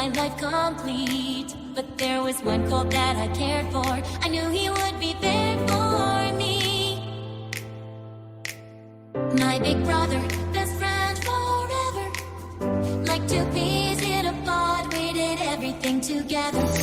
my life complete. But there was one call that I cared for. I knew he would be there for me. My big brother, best friend forever. Like two peas in a pod, we did everything together.